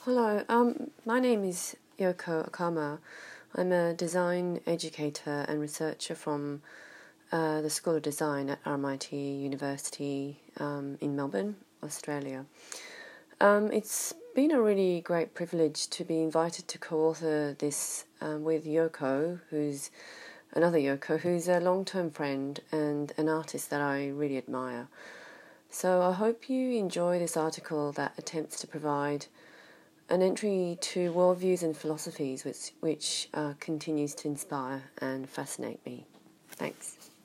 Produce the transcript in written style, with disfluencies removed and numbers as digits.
Hello, my name is Yoko Akama. I'm a design educator and researcher from the School of Design at RMIT University in Melbourne, Australia. It's been a really great privilege to be invited to co-author this with Yoko, who's another Yoko, who's a long-term friend and an artist that I really admire. So I hope you enjoy this article that attempts to provide an entry to worldviews and philosophies which continues to inspire and fascinate me. Thanks.